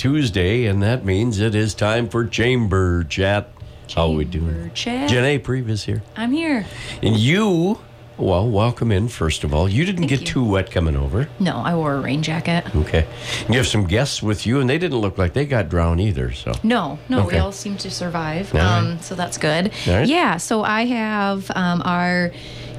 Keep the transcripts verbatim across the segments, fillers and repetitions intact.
Tuesday, and that means it is time for Chamber Chat. How we doing? Chat. Jenny Previs here. I'm here. And you, well, welcome in, first of all. You didn't Thank get you. too wet coming over. No, I wore a rain jacket. Okay. You have some guests with you, and they didn't look like they got drowned either, so. No, no, Okay. we all seem to survive. All right. Um, so that's good. All right. Yeah, so I have um, our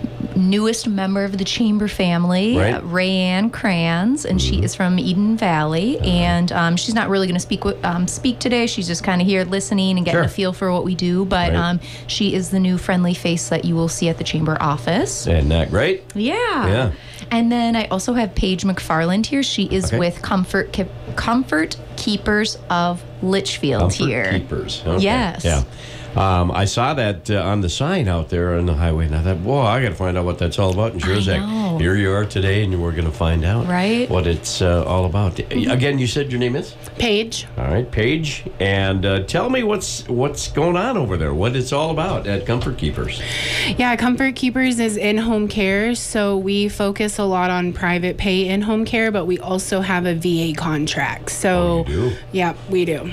newest member of the Chamber family, Right. uh, Rayanne Kranz, and she is from Eden Valley. And um, she's not really going to speak wi- um, speak today. She's just kind of here listening and getting Sure. a feel for what we do. But Right. um, she is the new friendly face that you will see at the Chamber office. Isn't that great? Yeah. Yeah. And then I also have Paige McFarland here. She is Okay. with Comfort Ki- Comfort Keepers of Litchfield Comfort here. Keepers. Okay. Yes. Yeah. Um, I saw that uh, on the sign out there on the highway, and I thought, whoa, I got to find out what that's all about. And sure I as heck, know. here you are today, and we're going to find out Right. what it's uh, all about. Again, you said your name is? Paige. All right, Paige, and uh, tell me what's what's going on over there, what it's all about at Comfort Keepers. Yeah, Comfort Keepers is in-home care, so we focus a lot on private pay in-home care, but we also have a V A contract. So, Oh, you do? yeah, we do.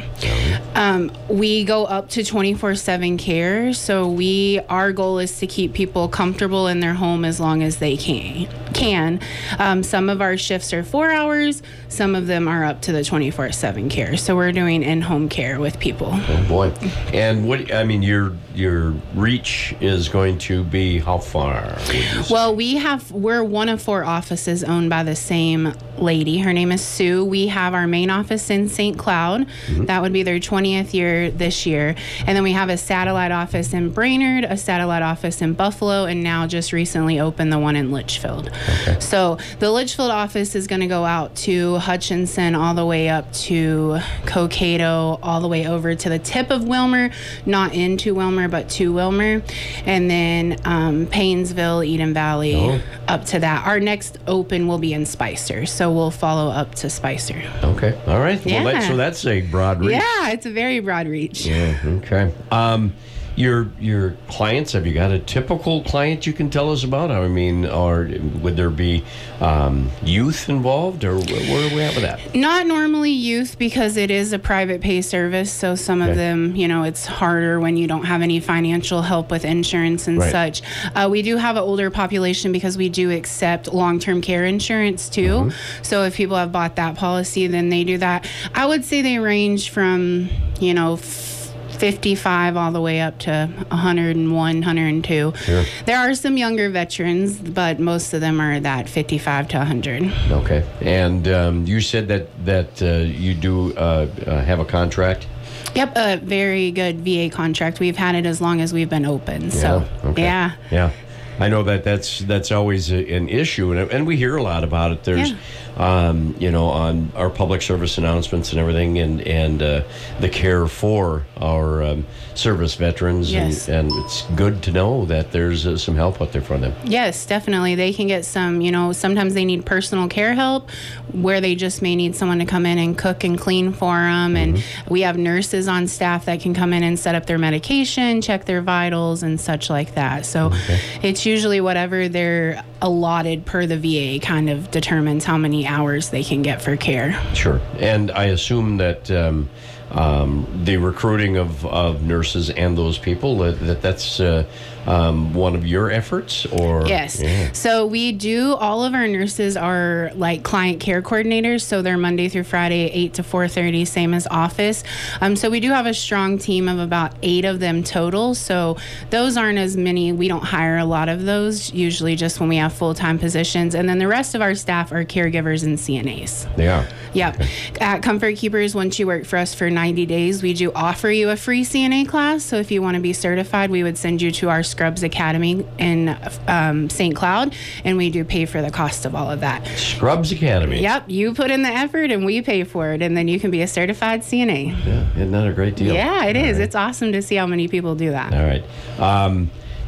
Um, we go up to twenty-four seven care, so we our goal is to keep people comfortable in their home as long as they can. Can um, some of our shifts are four hours, some of them are up to the twenty-four seven care. So we're doing in-home care with people. Oh boy! And what I mean, your your reach is going to be how far? would you say? Well, we have, we're one of four offices owned by the same lady. Her name is Sue. We have our main office in Saint Cloud. That would be their twentieth year this year. And then we have a satellite office in Brainerd, a satellite office in Buffalo, and now just recently opened the one in Litchfield. So the Litchfield office is going to go out to Hutchinson all the way up to Cokato, all the way over to the tip of Wilmer, not into Wilmer, but to Wilmer. And then um, Paynesville, Eden Valley, Oh. up to that. Our next open will be in Spicer, so we'll follow up to Spicer. Okay, all right. Well, that, Yeah. so that's a broad reach. Yeah, it's a very broad reach. Yeah. Okay. Um, your your clients. Have you got a typical client you can tell us about? I mean, or would there be um, youth involved, or wh- where are we at with that? Not normally youth because it is a private pay service. So some Okay. of them, you know, it's harder when you don't have any financial help with insurance and Right. such. Uh, we do have an older population because we do accept long-term care insurance too. Mm-hmm. So if people have bought that policy, then they do that. I would say they range from, you know, f- fifty-five all the way up to one hundred one, one hundred two. Sure. There are some younger veterans, but most of them are that fifty-five to one hundred. Okay. And um, you said that that uh, you do uh, uh, have a contract. Yep, a very good V A contract. We've had it as long as we've been open. So, Yeah, okay. yeah. Yeah. I know that that's that's always a, an issue, and, and we hear a lot about it. There's, um, you know, on our public service announcements and everything, and and uh, the care for our um, service veterans, Yes. and, and it's good to know that there's uh, some help out there for them. Yes, definitely. They can get some, you know, sometimes they need personal care help where they just may need someone to come in and cook and clean for them. And Mm-hmm. we have nurses on staff that can come in and set up their medication, check their vitals, and such like that. So it's usually whatever they're allotted per the V A kind of determines how many hours they can get for care. Sure. And I assume that um, um, the recruiting of, of nurses and those people, that, that that's uh, um, one of your efforts, or Yes. Yeah. So we do, all of our nurses are like client care coordinators. So they're Monday through Friday, eight to four thirty, same as office. Um, so we do have a strong team of about eight of them total. So those aren't as many. We don't hire a lot of those, usually just when we have full-time positions. And then the rest of our staff are caregivers and C N As. They are. Yep. At Comfort Keepers, once you work for us for ninety days, we do offer you a free C N A class. So if you want to be certified, we would send you to our Scrubs Academy in um, Saint Cloud, and we do pay for the cost of all of that. Scrubs Academy. Yep. You put in the effort, and we pay for it, and then you can be a certified C N A. Yeah, isn't that a great deal? Yeah, it All is. right. It's awesome to see how many people do that. All right. Um,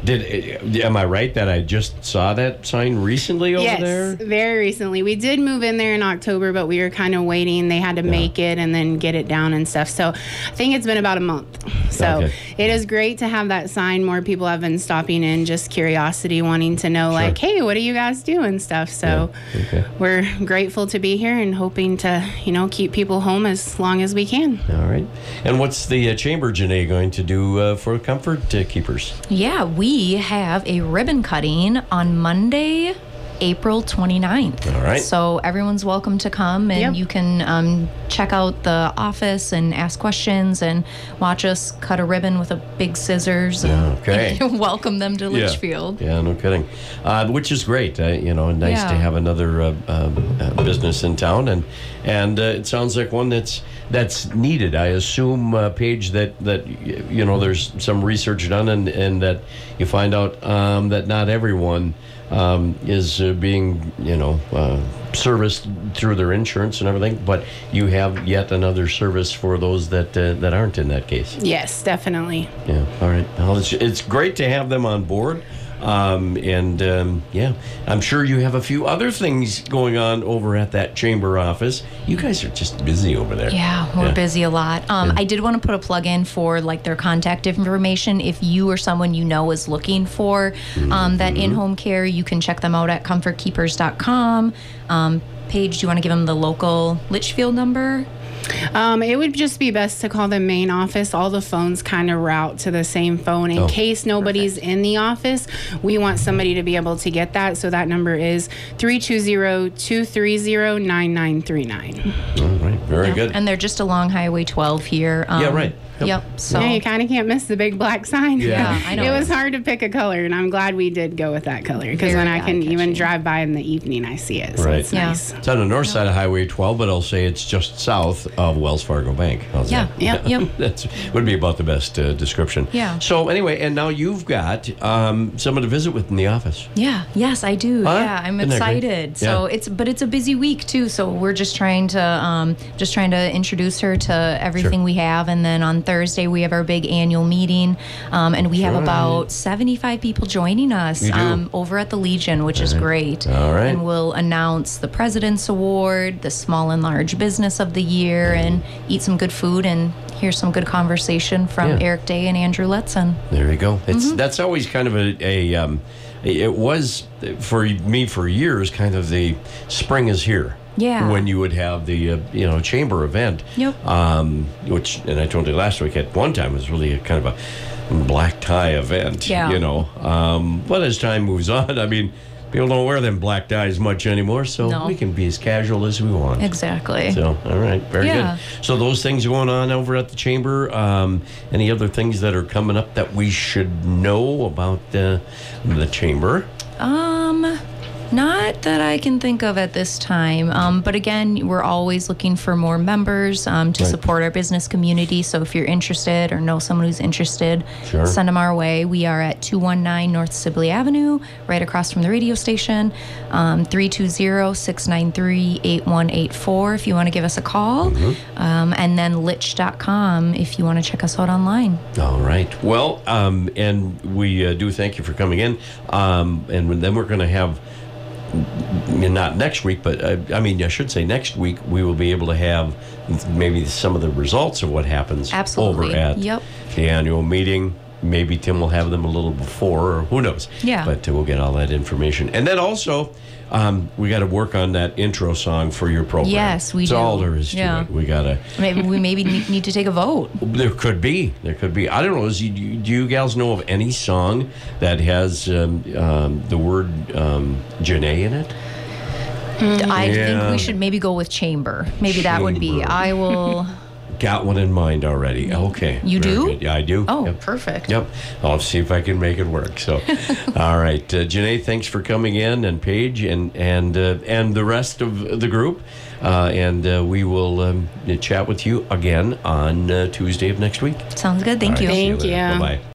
Did am I right that I just saw that sign recently over yes, there? very recently. We did move in there in October, but we were kind of waiting. They had to yeah. make it and then get it down and stuff. So I think it's been about a month. So okay. it is great to have that sign. More people have been stopping in, just curiosity, wanting to know, sure. like, hey, what do you guys do and stuff. So yeah. okay. we're grateful to be here and hoping to, you know, keep people home as long as we can. All right. And what's the uh, chamber, Janae, going to do uh, for Comfort uh, Keepers? Yeah, we We have a ribbon cutting on Monday, April twenty-ninth. All right. So everyone's welcome to come, and yep. you can um, check out the office and ask questions and watch us cut a ribbon with a big scissors. And okay. welcome them to Litchfield. Yeah, yeah no kidding. Uh, which is great. Uh, you know, nice yeah. to have another uh, uh, business in town, and and uh, it sounds like one that's that's needed. I assume, uh, Paige, that that you know there's some research done, and and that you find out um, that not everyone. Um, is uh, being, you know, uh, serviced through their insurance and everything, but you have yet another service for those that uh, that aren't in that case. Yes, definitely. Yeah. All right. Well, it's, it's great to have them on board. Um, and um, yeah, I'm sure you have a few other things going on over at that chamber office. You guys are just busy over there. Yeah, we're yeah. busy a lot. Um, yeah. I did want to put a plug in for like their contact information. If you or someone you know is looking for um, mm-hmm. that in-home care, you can check them out at comfort keepers dot com. Um, Paige, do you want to give them the local Litchfield number? Um, it would just be best to call the main office. All the phones kind of route to the same phone in oh, case nobody's perfect. in the office. We want somebody to be able to get that. So that number is three two zero, two three zero, nine nine three nine. All right. Very yeah. good. And they're just along Highway twelve here. Um, yeah, right. Yep. yep. So yeah, you kind of can't miss the big black sign. Yeah, yeah I know. It was hard to pick a color, and I'm glad we did go with that color because then I can eye-catching. even drive by in the evening, I see it. So right. it's yeah. nice. It's on the north side of Highway twelve, but I'll say it's just south of Wells Fargo Bank. How's yeah. that? Yeah. Yep. That would be about the best uh, description. Yeah. So anyway, and now you've got um, someone to visit with in the office. Yeah. Yes, I do. Huh? Yeah, I'm Isn't excited. So yeah. it's, but it's a busy week too. So we're just trying to, um, just trying to introduce her to everything sure. we have, and then on Thursday we have our big annual meeting, um, and we sure. have about seventy-five people joining us um, over at the Legion, which All is right. great. All right. And we'll announce the President's Award, the Small and Large Business of the Year, and eat some good food and hear some good conversation from Yeah. Eric Day and Andrew Letson. There you go. It's Mm-hmm. that's always kind of a, a um, it was for me for years kind of the spring is here. Yeah. When you would have the uh, you know chamber event. Yep. Um, which and I told you last week at one time was really a kind of a black tie event. Yeah. You know. Um, but as time moves on, I mean, people don't wear them black ties much anymore, so No. we can be as casual as we want. Exactly. So, all right, very Yeah. good. So those things going on over at the chamber. Um, any other things that are coming up that we should know about uh, the chamber? Um, not that I can think of at this time. Um, but again, we're always looking for more members um, to Right. support our business community. So if you're interested or know someone who's interested, Sure. send them our way. We are at two one nine North Sibley Avenue, right across from the radio station. Um, three two zero, six nine three, eight one eight four if you want to give us a call. Mm-hmm. Um, and then lich dot com if you want to check us out online. All right. Well, um, and we uh, do thank you for coming in. Um, and then we're going to have, not next week, but uh, I mean, I should say next week, we will be able to have maybe some of the results of what happens Absolutely. over at Yep. the annual meeting. Maybe Tim will have them a little before, or who knows. Yeah. But uh, we'll get all that information. And then also, um, we got to work on that intro song for your program. Yes, we That's do. all there is to Yeah. it. We got to... Maybe we maybe need need to take a vote. There could be. There could be. I don't know. Is, do you gals know of any song that has um, um, the word um, Janae in it? I Yeah. think we should maybe go with chamber. Maybe that would be. Chamber. I will. Got one in mind already. Okay. You Very do? good. Yeah, I do. Oh, Yep. perfect. Yep. I'll see if I can make it work. So, all right, uh, Janae, thanks for coming in, and Paige, and and uh, and the rest of the group, uh, and uh, we will um, chat with you again on uh, Tuesday of next week. Sounds good. Thank All you. right, see Thank later. you. Bye bye.